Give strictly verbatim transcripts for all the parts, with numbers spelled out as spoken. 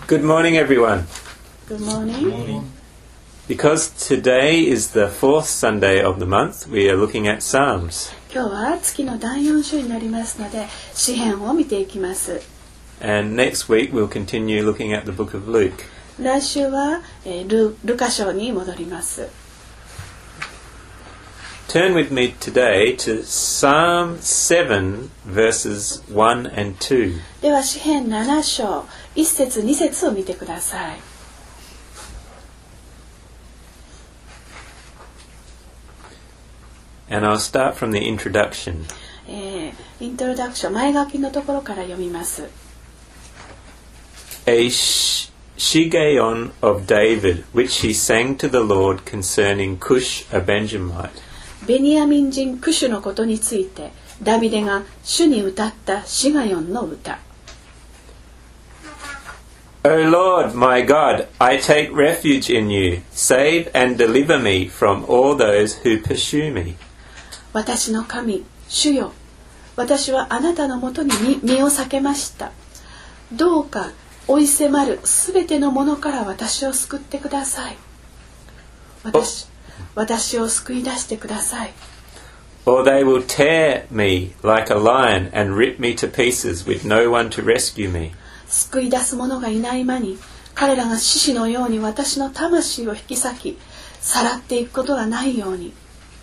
Good morning, everyone. Good morning. Good morning. Because today is the fourth Sunday of the month, we are looking at Psalms. 今日は月のだいよん週になりますので、詩編を見ていきます。 And next week we'll continue looking at the book of Luke. 来週は、えー、ル, ルカ書に戻ります。 Turn with me today to Psalm seven, verses one and two. では詩編なな章、いっ節に節を見てください。 And I'll start from the introduction. えー、イントロダクション、前書きのところから読みます。 A sh- shigeon of David, which he sang to the Lord concerning Cush, a Benjamite. ベニヤミン人クシュのことについてダビデが主に歌ったシガヨンの歌。 O Lord, my God, I take refuge in you. Save and deliver me from all those who pursue me. 私の神、主よ、私はあなたのもとに身を避けました。どうか追い迫るすべてのものから私を救ってください。私、私を救い出してください。 Or they will tear me like a lion and rip me to pieces with no one to rescue me. 救い出す者がいない間に、彼らが獅子のように私の魂を引き裂き、さらっていくことがないように。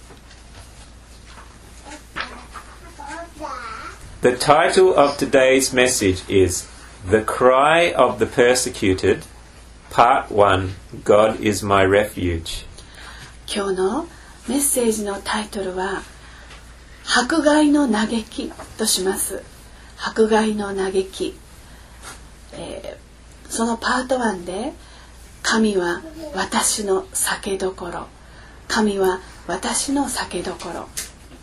The title of today's message is The Cry of the Persecuted, Part one, God is my refuge. 今日のメッセージのタイトルは迫害の嘆きとします。迫害の嘆き、えー、そのパートワンで神は私の酒どころ、神は私の酒どころ。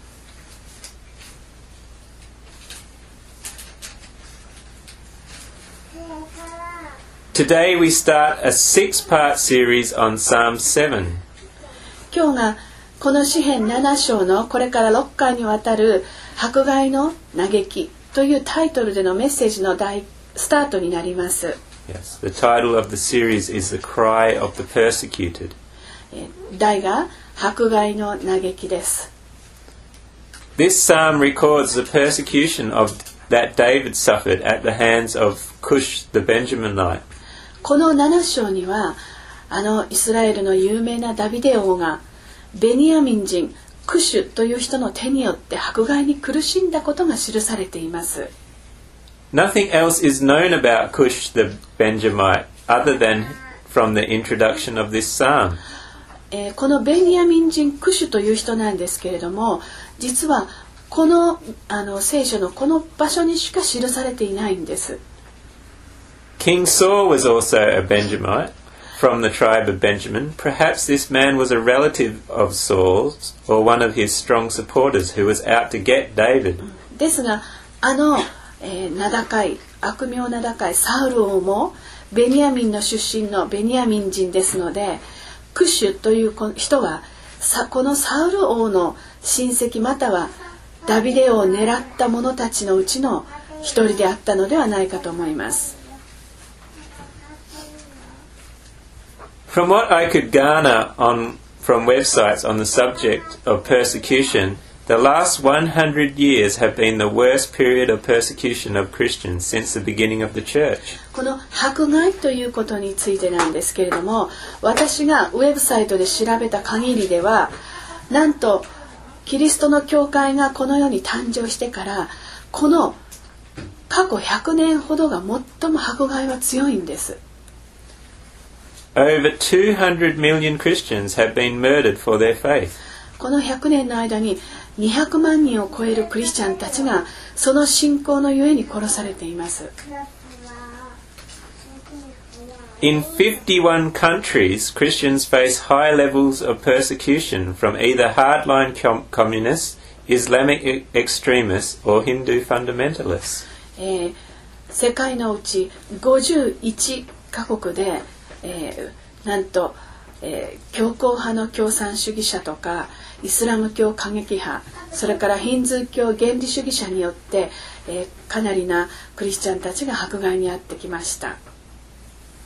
Today we start a six-part series on Psalm seven. 今日がこの詩編なな章のこれからろっかいにわたる迫害の嘆きというタイトルでのメッセージの大スタートになります。 Yes, the title of the series is The Cry of the Persecuted. 題が迫害の嘆きです。 This psalm records the persecution of that David suffered at the hands of Cush the Benjaminite. このなな章にはあのイスラエルの有名なダビデ王がベニヤミン人クシュという人の手によって迫害に苦しんだことが記されています。 Nothing else is known about Cush the Benjamite other than from the introduction of this psalm. えー、このベニヤミン人クシュという人なんですけれども、実はこの、あの聖書のこの場所にしか記されていないんです。 King Saul was also a Benjamite from the tribe of Benjamin. Perhaps this man was a relative of Saul's or one of his strong supporters who was out to get David. ですがあの、えー、名高い悪名名高いサウル王もベニヤミンの出身のベニヤミン人ですので、クシュという人はさこのサウル王の親戚またはダビデ王を狙った者たちのうちの一人であったのではないかと思います。 From what I could garner on, from websites on the subject of persecution, the last one hundred years have been the worst period of persecution of Christians since the beginning of the church. この迫害ということについてなんですけれども、私がウェブサイトで調べた限りでは、なんとキリストの教会がこの世に誕生してからこの過去ひゃくねんほどが最も迫害は強いんです。 Over two hundred million Christians have been murdered for their faith. このひゃくねんの間ににひゃくまんにんを超えるクリスチャンたちがその信仰のゆえに殺されています。 In fifty-one countries, Christians face high levels of persecution from either hardline com- communists, Islamic extremists, or Hindu fundamentalists. えー、世界のうちごじゅういちカ国で、えー、なんと、えー、強硬派の共産主義者とかイスラム教過激派、それからヒンズー教原理主義者によって、えー、かなりなクリスチャンたちが迫害に遭ってきました。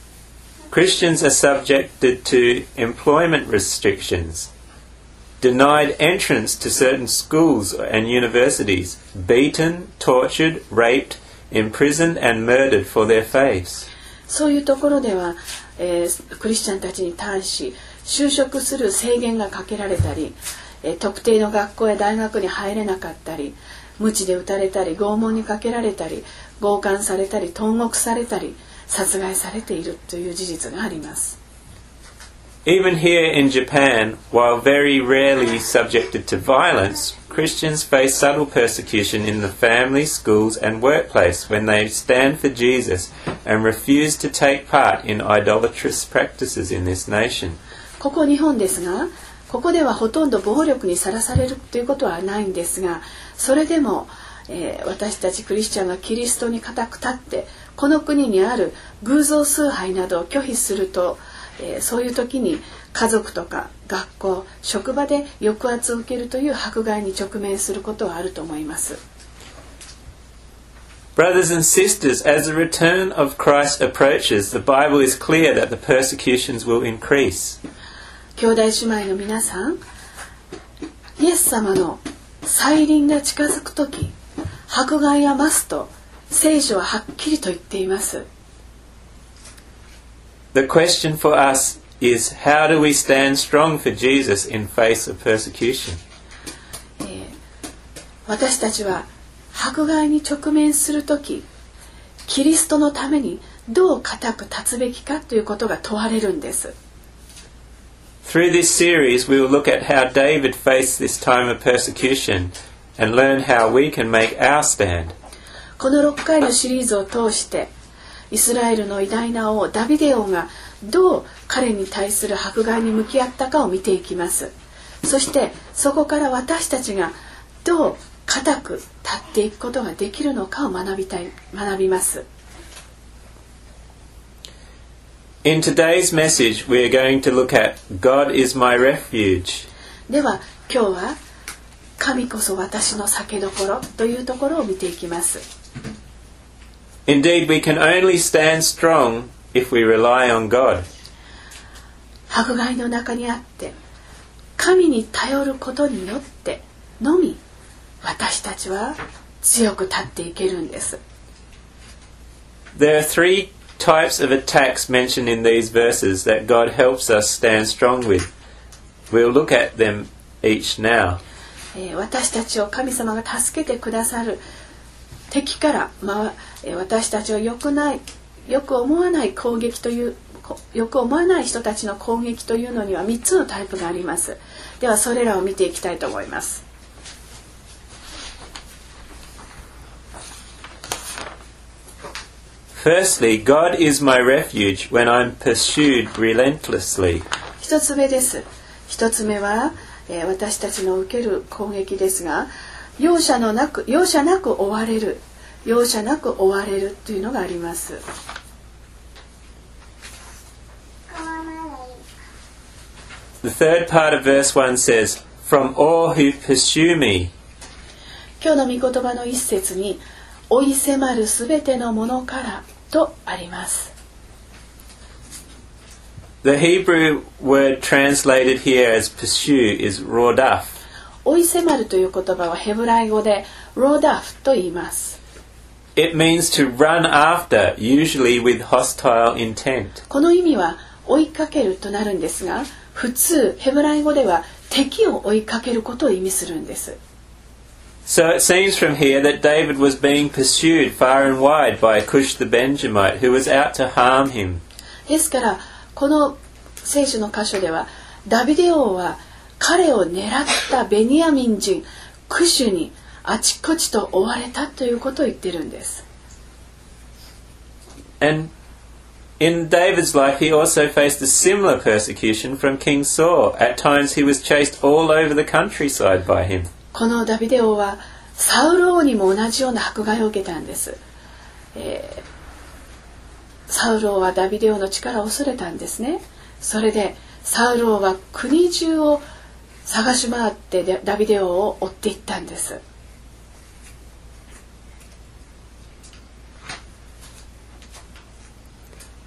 Christians are subjected to employment restrictions, denied entrance to certain schools and universities, beaten, tortured, raped, imprisoned and murdered for their faith. そういうところでは、えー、クリスチャンたちに対し就職する制限がかけられたり、えー、特定の学校や大学に入れなかったり、鞭で打たれたり、拷問にかけられたり、強姦されたり、投獄されたり、殺害されているという事実があります。 Even here in Japan, while very rarely subjected to violence, Christians face subtle persecution in the family, schools and workplace when they stand for Jesus and refuse to take part in idolatrous practices in this nation. ここ日本ですが、ここではほとんど暴力にさらされるということはないんですが、それでも、えー、私たちクリスチャンがキリストに固く立ってこの国にある偶像崇拝などを拒否すると、えー、そういう時に家族とか学校、職場で抑圧を受けるという迫害に直面することはあると思います。 Brothers and sisters, as the return of Christ approaches, the Bible is clear that the persecutions will increase. 兄弟姉妹の皆さん、イエス様の再臨が近づくとき、迫害は増すと聖書ははっきりと言っています。 The question for us is, how do we stand strong for Jesus in face of persecution? えー、私たちは迫害に直面するとき、キリストのためにどう固く立つべきかということが問われるんです。 Through this series, we will look at how David faced this time of persecution and learn how we can make our stand. このろっかいのシリーズを通して、イスラエルの偉大な王ダビデ王がどう彼に対する迫害に向き合ったかを見ていきます。そしてそこから私たちがどう固く立っていくことができるのかを学びたい、学びます。 In today's message, we are going to look at God is my refuge. では今日は神こそ私の酒どころというところを見ていきます。 Indeed, we can only stand strong if we rely on God. 迫害の中にあって神に頼ることによってのみ私たちは強く立っていけるんです。 There are three types of attacks mentioned in these verses that God helps us stand strong with. We'll look at them each now. 私たちを神様が助けてくださる敵から、まあ、私たちをよくない、よく思わない攻撃という、よく思わない人たちの攻撃というのにはみっつのタイプがあります。ではそれらを見ていきたいと思います。 Firstly, God is my refuge when I'm pursued relentlessly. 一つ目です。一つ目は、えー、私たちの受ける攻撃ですが、容赦のなく、容赦なく追われる、容赦なく追われるというのがあります。 The third part of verse one says, From all who pursue me. 今日の御言葉の一節に、追い迫るすべてのものからとあります。 The Hebrew word translated here as pursue is rodaf. 追い迫るという言葉はヘブライ語でロダフと言います。 It means to run after, usually with hostile intent. この意味は追いかけるとなるんですが、普通ヘブライ語では敵を追いかけることを意味するんです。 So it seems from here that David was being pursued far and wide by Cush the Benjamite, who was out to harm him. ですからこの聖書の箇所ではダビデ王は彼を狙ったベニヤミン人クシュにあちこちと追われたということを言ってるんです。 And in David's life he also faced a similar persecution from King Saul. At times he was chased all over the countryside by him. このダビデ王はサウル王にも同じような迫害を受けたんです。えー、サウル王はダビデ王の力を恐れたんですね。それでサウル王は国中を探し回ってダビデ王を追っていったんです。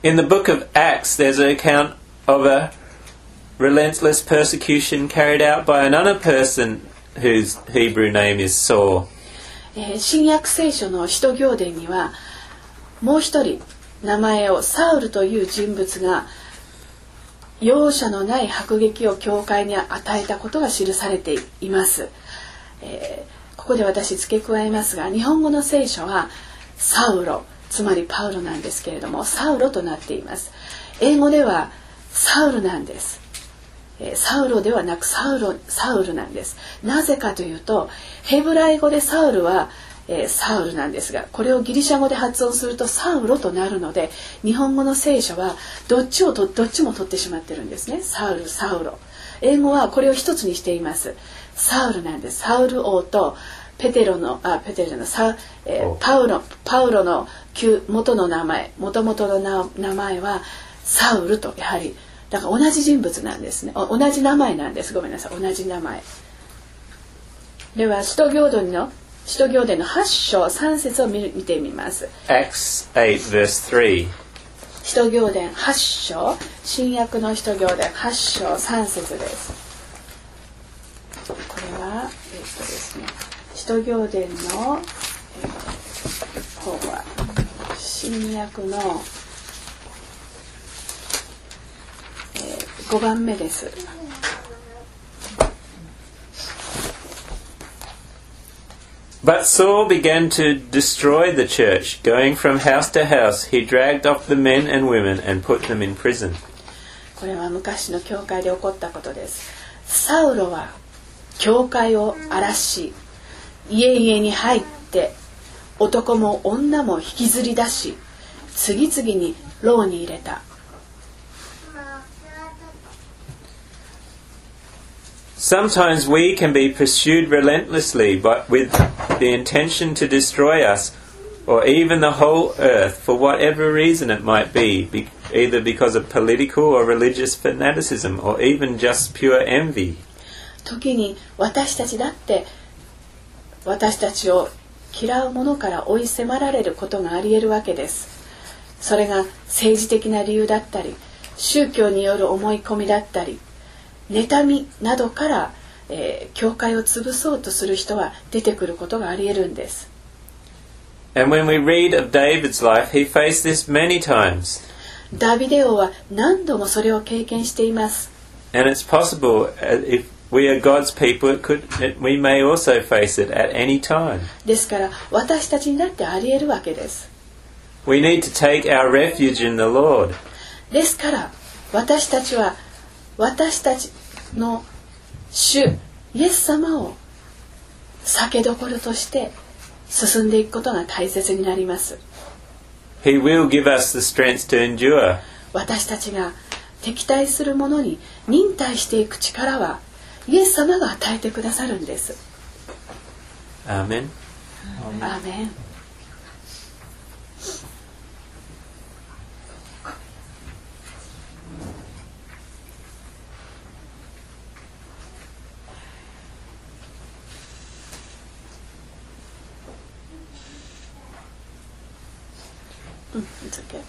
In the book of Acts, there's an account of a relentless persecution carried out by another person whose Hebrew name is Saul. えー、新約聖書の使徒行伝にはもう一人名前をサウルという人物が容赦のない迫撃を教会に与えたことが記されています。えー、ここで私付け加えますが、日本語の聖書はサウロ、つまりパウロなんですけれども、サウロとなっています。英語ではサウルなんです。えー、サウロではなくサウロ、サウルなんです。なぜかというと、ヘブライ語でサウルは、えー、サウルなんですが、これをギリシャ語で発音するとサウロとなるので、日本語の聖書はどっちをとどっちも取ってしまってるんですね。サウル、サウロ。英語はこれを一つにしています。サウルなんです。サウル王とペテロのあペテロのサウ、えー、パウロパウロの旧元の名前、元々のな名前はサウルと、やはりだから同じ人物なんですね。同じ名前なんです。ごめんなさい、同じ名前。では使徒行伝の使徒行伝のはち章さん節を見見てみます。 Acts eight verse three. 使徒行伝はち章、新約の使徒行伝はち章さん節です。これはえっとですね、使徒行伝の、えー、方は新約の、えー、ごばんめです。 But Saul began to destroy the church. Going from house to house, he dragged off the men and women and put them in prison. これは昔の教会で起こったことです。サウロは教会を荒らし、家々に入って男も女も引きずり出し、次々に牢に入れた。 Sometimes we can be pursued relentlessly but with the intention to destroy us or even the whole earth for whatever reason it might be, be either because of political or religious fanaticism or even just pure envy. 時に私たちだって私たちを嫌う者から追い迫られることがあり得るわけです。それが政治的な理由だったり、宗教による思い込みだったり、妬みなどから、えー、教会を潰そうとする人は出てくることがあり得るんです。 And when we read of David's life, he faced this many times. ダビデ王は何度もそれを経験しています。 And it's possible, if we are God's people, it could, it, we may also face it at any time. ですから私たちにだってあり得るわけです。 We need to take our refuge in the Lord. ですから私たちは私たちの主イエス様を避けどころとして進んでいくことが大切になります。 He will give us the strength to endure. 私たちが敵対する者に忍耐していく力はイエス様が与えてくださるんです。 アーメン。 アーメン。It's okay.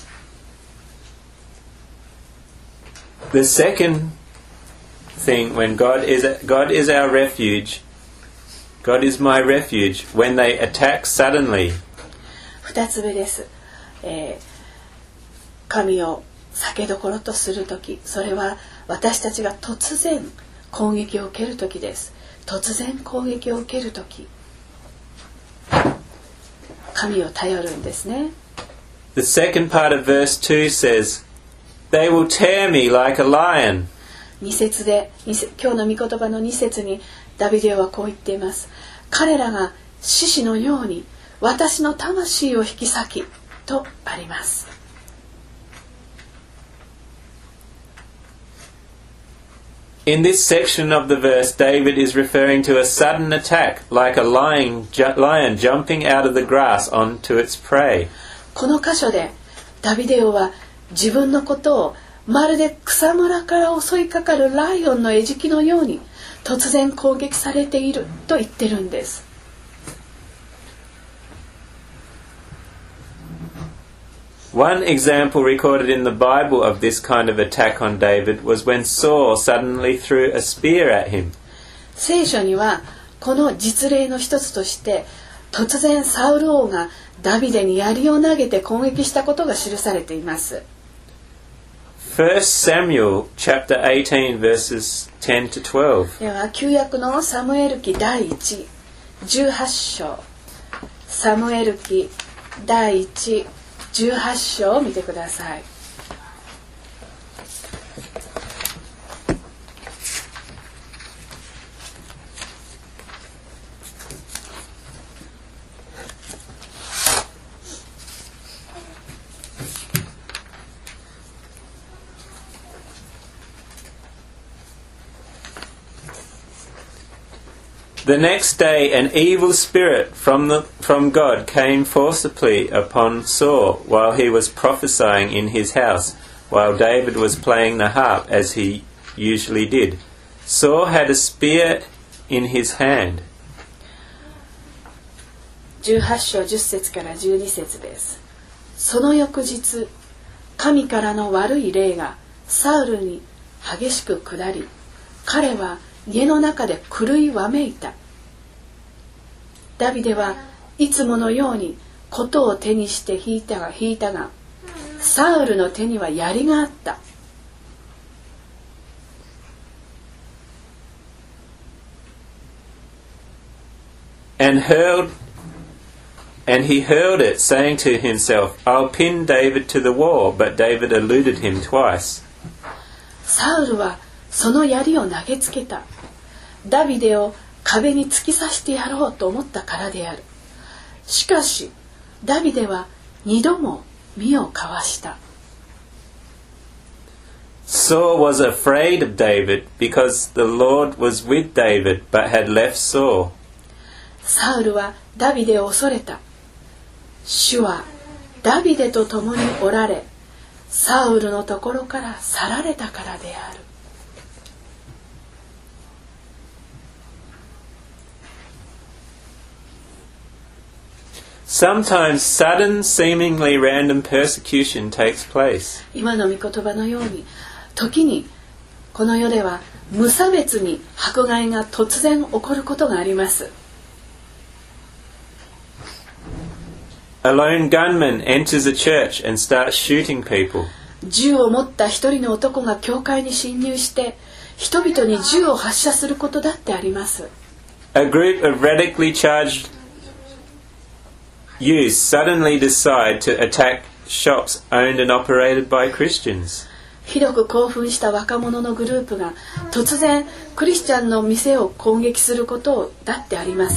The second thing, when God is God is our refuge, God is my refuge, when they attack suddenly. 二つ目です、えー、神を避けどころとするとき、それは私たちが突然攻撃を受けるときです。突然攻撃を受けるとき、神を頼るんですね。 The second part of verse two says, They will tear me like a lion. 二節で、今日の御言葉の二節にダビデはこう言っています。彼らが獅子のように私の魂を引き裂きとあります。 In this section of the verse, David is referring to a sudden attack, like a lion, ju- lion jumping out of the grass onto its prey. この箇所でダビデ王は自分のことをまるで草むらから襲いかかるライオンの餌食のように突然攻撃されていると言ってるんです。 One example recorded in the Bible of this kind of attack on David was when Saul suddenly threw a spear at him. 聖書にはこの実例の一つとして突然サウル王がダビデに槍を投げて攻撃したことが記されています。 First Samuel chapter eighteen verses ten to twelve. では旧約のサムエル記第一じゅうはち章、サムエル記第一じゅうはち章を見てください。 The next day an evil spirit from the from God came forcibly upon Saul while he was prophesying in his house, while David was playing the harp as he usually did. Saul had a spear in his hand. じゅうはち章じゅっ節からじゅうに節です。その翌日、神からの悪い霊がサウルに激しく下り、彼は家の中で狂いわめいた。ダビデはいつものように琴を手にして弾いたが弾いたが、サウルの手には槍があった。 And hurled, and he hurled it, saying to himself, "I'll pin David to the wall." But David eluded him twice. サウルはその槍を投げつけた。ダビデを壁に突き刺してやろうと思ったからである。しかしダビデは二度も身をかわした。 Saul was afraid of David because the Lord was with David but had left Saul. サウルはダビデを恐れた。主はダビデと共におられ、サウルのところから去られたからである。 Sometimes sudden, seemingly random persecution takes place. 今の御言葉のように、時にこの世では無差別に迫害が突然起こることがあります。 A lone gunman enters a church and starts shooting people. 銃を持った一人の男が教会に侵入して人々に銃を発射することだってあります。 A group of radically charged youths suddenly decide to attack shops owned and operated by Christians. ひどく興奮した若者のグループが突然クリスチャンの店を攻撃することだってあります。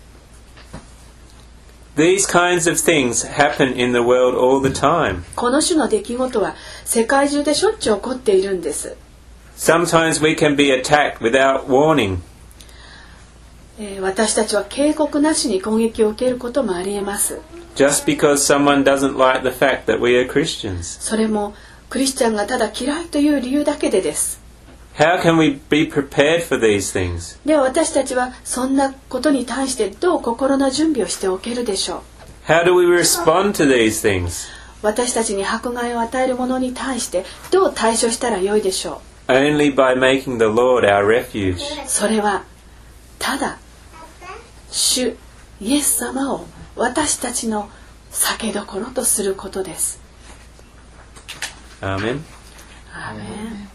These kinds of things happen in the world all the time. この種の出来事は世界中でしょっちゅう起こっているんです。 Sometimes we can be attacked without warning. えー、私たちは警告なしに攻撃を受けることもありえます。 Just because someone doesn't like the fact that we are Christians. それもクリスチャンがただ嫌いという理由だけでです。 How can we be prepared for these things? では私たちはそんなことに対してどう心の準備をしておけるでしょう。 How do we respond to these things? 私たちに迫害を与えるものに対してどう対処したらよいでしょう。 Only by making the Lord our refuge. それはただ主イエス様を私たちの避けどころとすることです。 アーメン。 アーメン。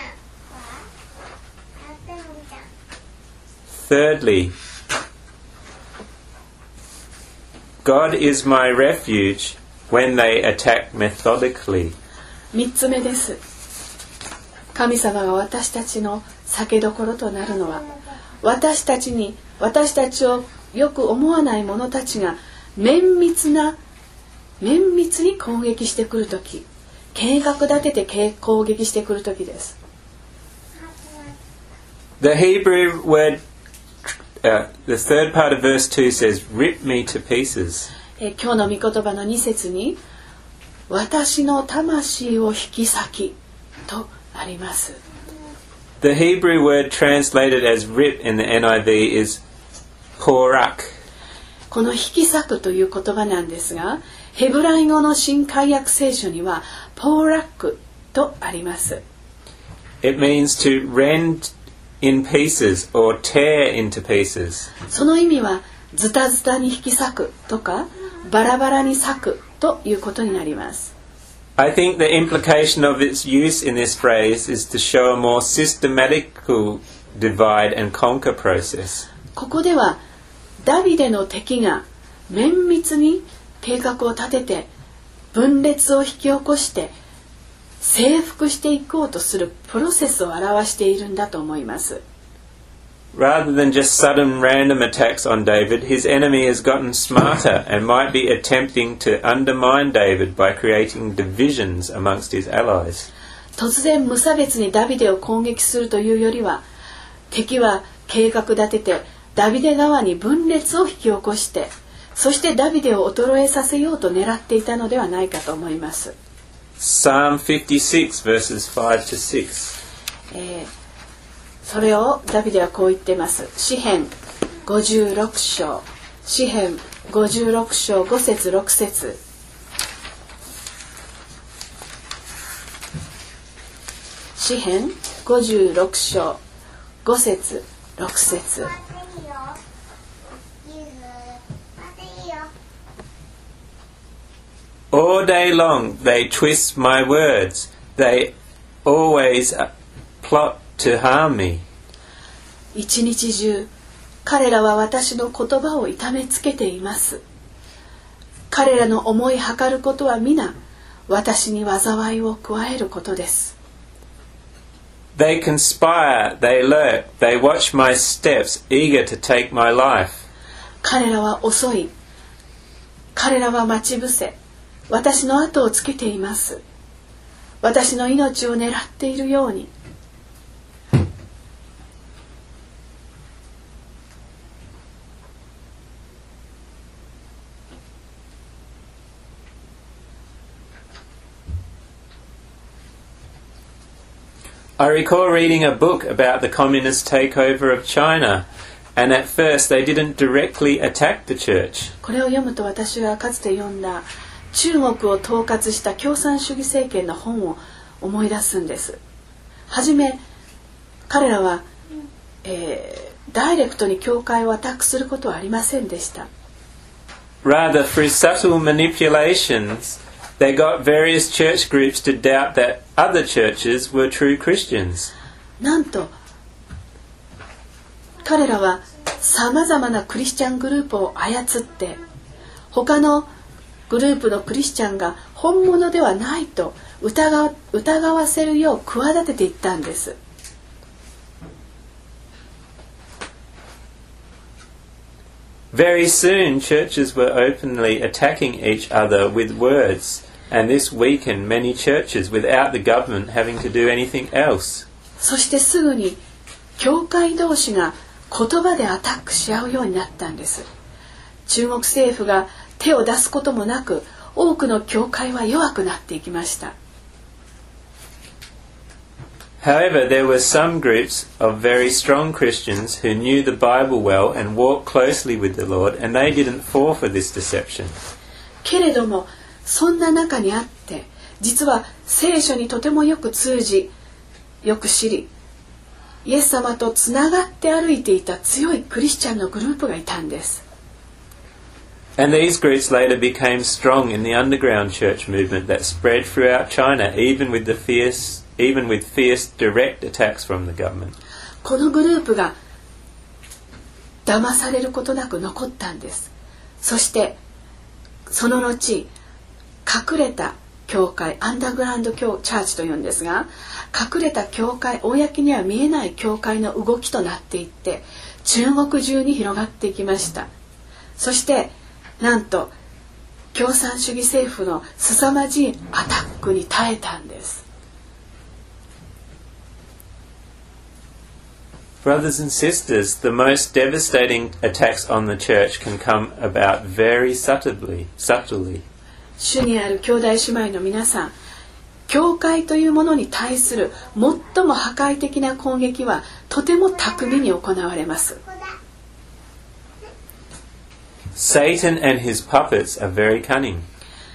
Thirdly, God is my refuge when they attack methodically. 三つ目です。神様が私たちの避けどころとなるのは、私たちに私たちをよく思わない者たちが綿密な綿密に攻撃してくるとき、計画立てて攻撃してくるときです。 The Hebrew word,Uh, the third part of verse two says, "Rip me to pieces." え今日の御言葉のに節に、私の魂を引き裂きとあります。 The Hebrew word translated as "rip" in the N I V is "porak." この引き裂くという言葉なんですが、 ヘブライ語の新海約聖書にはポーラックとあります。 It means to rend in pieces or tear into pieces. その意味はズタズタに引き裂くとかバラバラに裂くということになります。 I think the implication of its use in this phrase is to show a more systematical divide and conquer process. ここではダビデの敵が綿密に計画を立てて分裂を引き起こして征服していこうとするプロセスを表しているんだと思います。 Rather than just sudden random attacks on David, his enemy has gotten smarter and might be attempting to undermine David by creating divisions amongst his allies. 突然無差別にダビデを攻撃するというよりは、敵は計画立ててダビデ側に分裂を引き起こして、そしてダビデを衰えさせようと狙っていたのではないかと思います。 Psalm fifty-six verses five to six、 えーそれをダビデはこう言っています。詩編ごじゅうろく章、詩編ごじゅうろく章ご節ろく節。詩編ごじゅうろく章ご節ろく節。 All day long they twist my words. They always plot to harm me. 一日中彼らは私の言葉を痛めつけています。彼らの思いはかることは皆私に災いを加えることです。 They conspire, they lurk, they watch my steps, eager to take my life. 彼らは遅い。彼らは待ち伏せ。私の後をつけています。私の命を狙っているように。 I recall reading a book about the communist takeover of China, and at first they didn't directly attack the church. これを読むと私はかつて読んだ中国を統括した共産主義政権の本を思い出すんです。はじめ彼らは、えー、ダイレクトに教会をアタックすることはありませんでした。 Rather, through subtle manipulations, they got various church groups to doubt that other churches were true Christians. なんと彼らはさまざまなクリスチャングループを操って他のグループのクリスチャンが本物ではないと疑わ、疑わせるよう企てていったんです。 Very soon, churches were openly attacking each other with words, and this weakened many churches without the government having to do anything else. そしてすぐに教会同士が言葉でアタックし合うようになったんです。中国政府が手を出すこともなく、多くの教会は弱くなっていきました。 However, there were some groups of very strong Christians who knew the Bible well and walked closely with the Lord, and they didn't fall for this deception. けれども、そんな中にあって、実は聖書にとてもよく通じ、よく知り、イエス様とつながって歩いていた強いクリスチャンのグループがいたんです。 And these groups later became strong in the underground church movement that spread throughout China, even with the fierce, even with fierce direct attacks from the government. このグループが騙されることなく残ったんです。そしてその後、隠れた教会、アンダーグラウンド教チャーチというんですが、隠れた教会、公には見えない教会の動きとなっていって中国中に広がっていきました。そしてなんと共産主義政府の凄まじいアタックに耐えたんです。 Brothers and sisters, the most devastating attacks on the church can come about very subtly. subtly. 主にある兄弟姉妹の皆さん、教会というものに対する最も破壊的な攻撃はとても巧みに行われます。 Satan and his puppets are very cunning.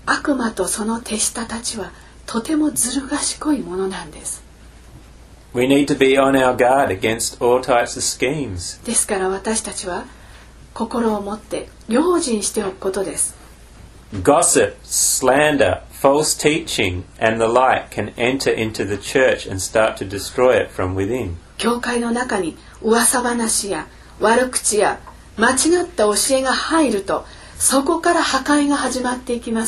悪魔とその手下たちはとてもずる賢いものなんです。 We need to be on our guard against all types of schemes. ですから私たちは心を持って用心しておくことです。 Gossip, slander, false teaching, and the like can enter into the church and start to destroy it from within. 教会の中に噂話や悪口や間違った教えが入ると、そこから破壊が始まっていきます。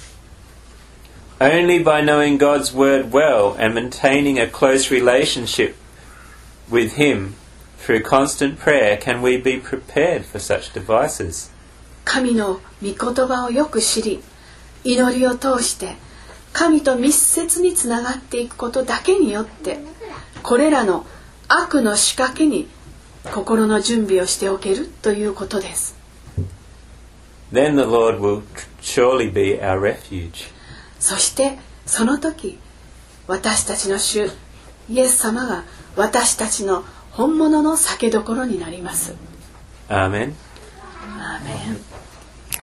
Only by knowing God's word well and maintaining a close relationship with Him through constant prayer can we be prepared for such devices. 神の御言葉をよく知り、祈りを通して神と密接につながっていくことだけによって、これらの悪の仕掛けに心の準備をしておけるということです。 Then the Lord will surely be our refuge. そしてその時、私たちの主イエス様が私たちの本物の酒どころになります。 Amen. アーメン。